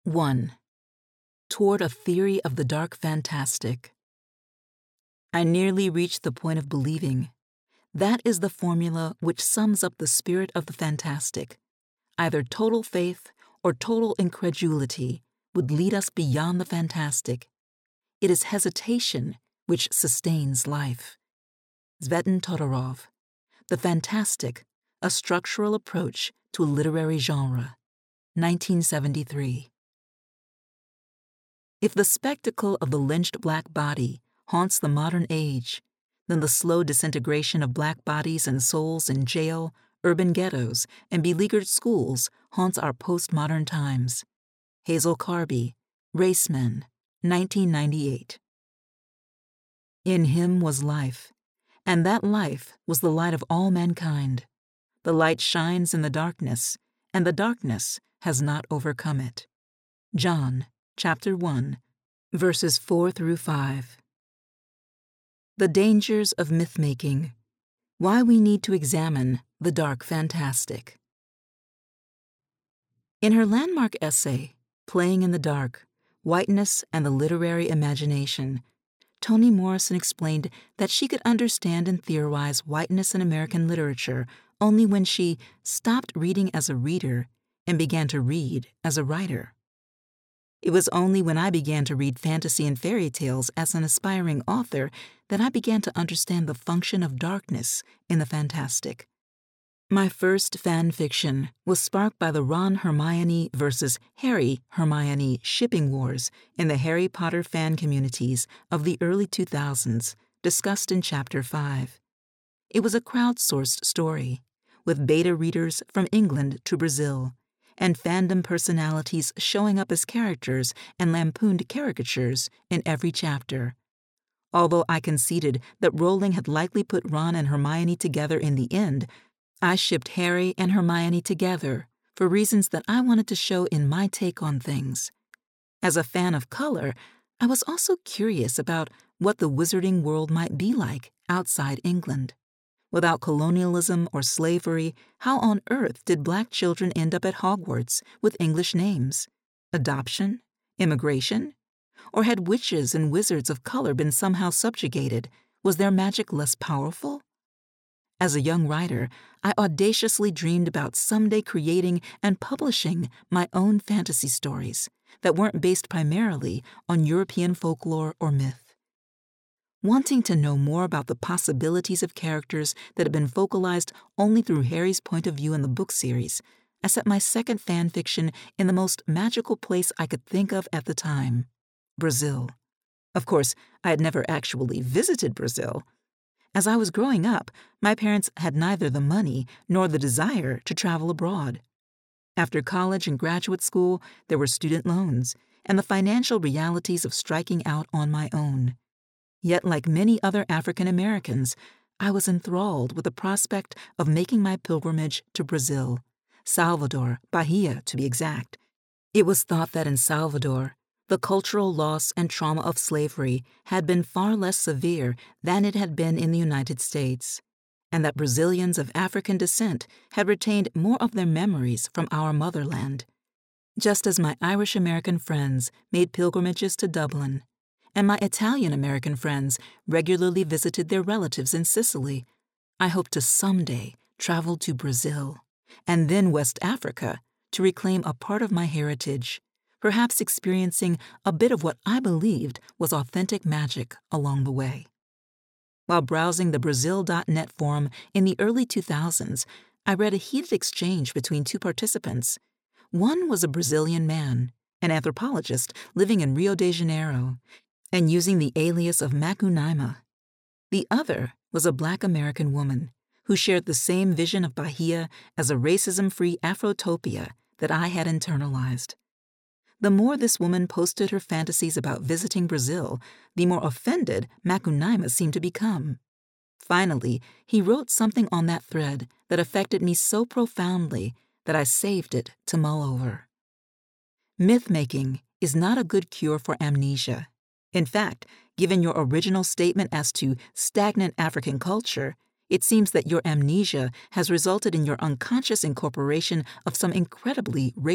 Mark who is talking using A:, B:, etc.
A: 1. Toward a Theory of the Dark Fantastic. I nearly reached the point of believing. That is the formula which sums up the spirit of the fantastic. Either total faith or total incredulity would lead us beyond the fantastic. It is hesitation which sustains life. Tsvetan Todorov, The Fantastic, A Structural Approach to a Literary Genre, 1973. If the spectacle of the lynched black body haunts the modern age, then the slow disintegration of black bodies and souls in jail, urban ghettos, and beleaguered schools haunts our postmodern times. Hazel Carby, Racemen, 1998. In him was life, and that life was the light of all mankind. The light shines in the darkness, and the darkness has not overcome it. John, chapter 1, verses 4 through 5. The dangers of myth-making. Why we need to examine the dark fantastic. In her landmark essay, Playing in the Dark, Whiteness and the Literary Imagination, Toni Morrison explained that she could understand and theorize whiteness in American literature only when she stopped reading as a reader and began to read as a writer. It was only when I began to read fantasy and fairy tales as an aspiring author that I began to understand the function of darkness in the fantastic. My first fan fiction was sparked by the Ron-Hermione versus Harry-Hermione shipping wars in the Harry Potter fan communities of the early 2000s, discussed in Chapter 5. It was a crowdsourced story, with beta readers from England to Brazil, and fandom personalities showing up as characters and lampooned caricatures in every chapter. Although I conceded that Rowling had likely put Ron and Hermione together in the end, I shipped Harry and Hermione together for reasons that I wanted to show in my take on things. As a fan of color, I was also curious about what the wizarding world might be like outside England. Without colonialism or slavery, how on earth did black children end up at Hogwarts with English names? Adoption? Immigration? Or had witches and wizards of color been somehow subjugated? Was their magic less powerful? As a young writer, I audaciously dreamed about someday creating and publishing my own fantasy stories that weren't based primarily on European folklore or myth. Wanting to know more about the possibilities of characters that had been focalized only through Harry's point of view in the book series, I set my second fan fiction in the most magical place I could think of at the time, Brazil. Of course, I had never actually visited Brazil. As I was growing up, my parents had neither the money nor the desire to travel abroad. After college and graduate school, there were student loans and the financial realities of striking out on my own. Yet, like many other African Americans, I was enthralled with the prospect of making my pilgrimage to Brazil, Salvador, Bahia to be exact. It was thought that in Salvador, the cultural loss and trauma of slavery had been far less severe than it had been in the United States, and that Brazilians of African descent had retained more of their memories from our motherland. Just as my Irish-American friends made pilgrimages to Dublin, and my Italian-American friends regularly visited their relatives in Sicily, I hope to someday travel to Brazil, and then West Africa, to reclaim a part of my heritage, perhaps experiencing a bit of what I believed was authentic magic along the way. While browsing the Brazil.net forum in the early 2000s, I read a heated exchange between two participants. One was a Brazilian man, an anthropologist living in Rio de Janeiro, and using the alias of Macunaíma. The other was a Black American woman who shared the same vision of Bahia as a racism-free Afrotopia that I had internalized. The more this woman posted her fantasies about visiting Brazil, the more offended Macunaíma seemed to become. Finally, he wrote something on that thread that affected me so profoundly that I saved it to mull over. Myth-making is not a good cure for amnesia. In fact, given your original statement as to stagnant African culture, it seems that your amnesia has resulted in your unconscious incorporation of some incredibly